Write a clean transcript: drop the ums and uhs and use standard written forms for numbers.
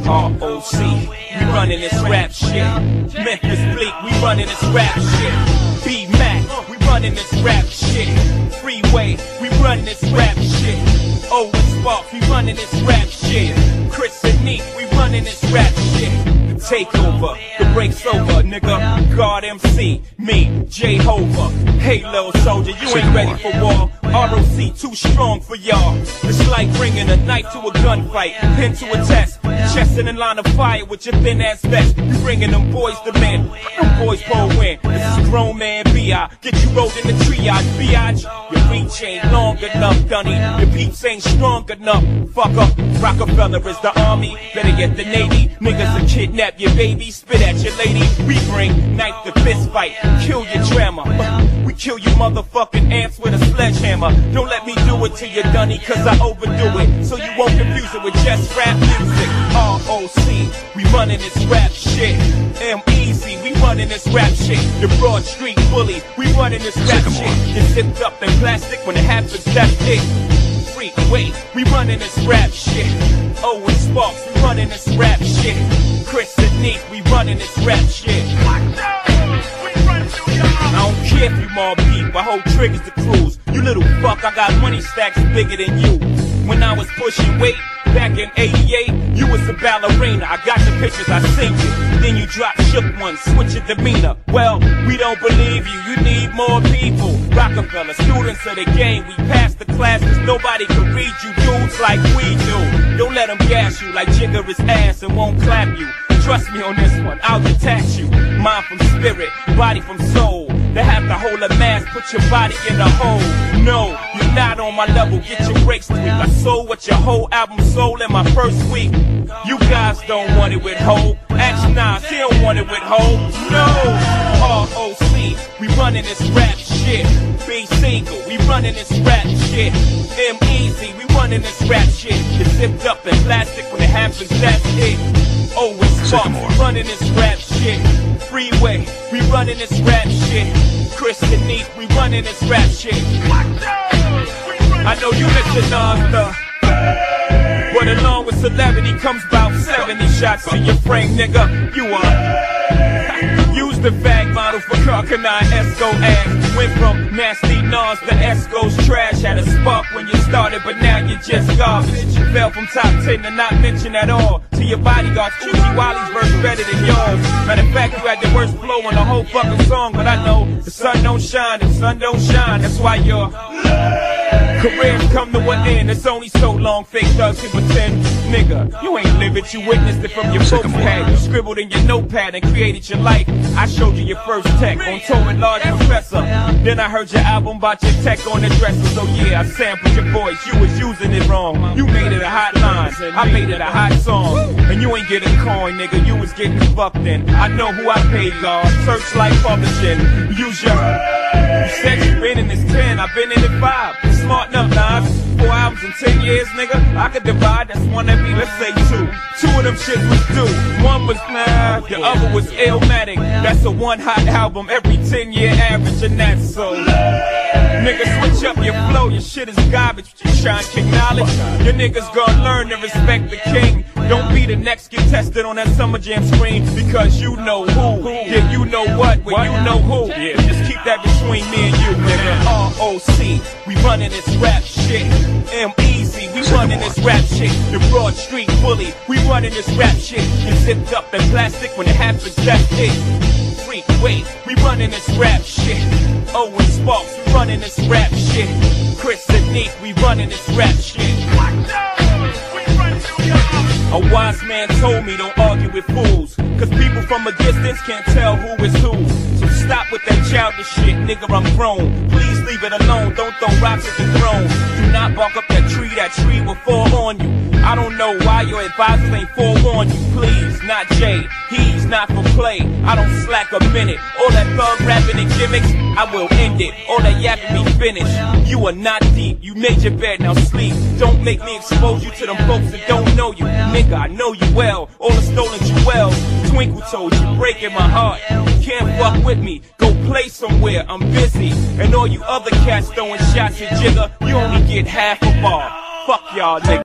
ROC, we running this rap shit. Memphis Bleak, we running this rap shit. B-Mac, we running this rap shit. Freeway, we running this rap shit. Owen Sparks, we running this rap shit. Chris and Neek, we running this rap shit. The takeover, the break's over, nigga. God MC, me, Jehovah. Hey, little soldier, you ain't ready for war. ROC too strong for y'all. It's like bringing a knife to a gunfight, pin to a test, chest in line of fire with your thin ass vest. You bringing them boys to men, them boys pull win. This is grown man B.I. Get you rolled in the triage, biatch. Your reach ain't long enough, dunny. Your peeps ain't strong enough. Fuck up, Rockefeller is the army. Better get the Navy. Niggas will kidnap your baby, spit at your lady. We bring knife to fist fight, kill your drama. We kill you motherfucking ants with a sledgehammer. Don't let me do it to you, dunny, cause I overdo it. So you won't confuse it with just rap music. ROC, we running this rap shit. M-Easy, we running this rap shit. The Broad Street Bully, we running this rap shit. Get zipped up in plastic when it happens, that's it. Freeway, we running this rap shit. Owen Sparks, we running this rap shit. Chris and Neek, we running this rap shit. I don't care if you more beef, I hold triggers to cruise. You little fuck, I got money stacks bigger than you. When I was pushing weight, back in 88, you was a ballerina. I got the pictures, I seen you. Then you dropped shook one, switch your demeanor. Well, we don't believe you, you need more people. Rockefeller, students of the game, we passed the classes. Nobody can read you dudes like we do. Don't let them gas you like Jigger is ass and won't clap you. Trust me on this one, I'll detach you. Mind from spirit, body from soul. They have to hold a mask, put your body in a hole. No, you're not on my level, get your breaks tweaked. I sold what your whole album sold in my first week. You guys don't want it with Ho. Action Nas, he don't want it with Ho. No, ROC, we running this rap shit. B Single, we running this rap shit. M-Easy, we running this rap shit. It's zipped up in plastic when it happens, that's it. Owen Sparks, we running this rap shit. Freeway, we running this rap shit. Chris and Neek, we running this rap shit. I know you listen to but along with celebrity comes about 70 shots to your frame, nigga. You use the fag model for Carcanine Esco ass. Went from nasty Nas to Esco's trash. Had a spark when you started, but now you're just garbage. Fell from top 10 to not mention at all. To your bodyguards, Uzi Wally's verse better than yours. Matter of fact, you had the worst flow on the whole fucking song. But I know the sun don't shine, the sun don't shine. That's why your careers come to an end. It's only so long fake thugs can pretend. Nigga, you ain't live it, you witnessed it from your book pad. You scribbled in your notepad and created your life. I showed you your first tech on tour with Large Professor. Then I heard your album about your tech on the dresser. So yeah, I sampled your voice, you was using it wrong. You made it a hot line, I made it a hot song. And you ain't get a coin, nigga, you was getting fucked in. I know who I paid, God. Searchlight Publishing. Use your... You said you been in this 10, I've been in it 5. Smart enough, Nas. 4 albums in 10 years, nigga. I could divide, that's one of me, let's say 2. 2 of them shits was due. One was nah, the other was Illmatic. That's a one hot album every 10-year average, and that's so. Nigga, switch up your flow, your shit is garbage. You trying to kick knowledge. Your niggas gonna learn to respect the king. Don't be the next get tested on that Summer Jam screen because you know who. Yeah, you know what, well, you know who. Yeah, just keep that between me and you, nigga. ROC, we running this rap shit. M-Easy, we running this rap shit. The Broad Street Bully, we running this rap shit. You zipped up in plastic when it happens, that's it. Freeway, we running this rap shit. Owen Sparks, we running this rap shit. Chris and Neek, we running this rap shit. A wise man told me don't argue with fools, cause people from a distance can't tell who is who. So stop with that childish shit, nigga, I'm grown. Please leave it alone, don't throw rocks at the throne. Do not bark up that tree will fall on you. I don't know why your advisors ain't forewarned you. Please, not Jay, he's not for play. I don't slack a minute. All that thug rapping and gimmicks, I will end it. All that yapping be finished. You are not deep, you made your bed, now sleep. Don't make me expose you to them folks that don't know you. Nigga, I know you well, all the stolen jewels. Twinkle told you, breaking my heart. You can't fuck with me, go play somewhere, I'm busy. And all you other cats throwing shots at Jigger, you only get half a bar. Fuck y'all niggas.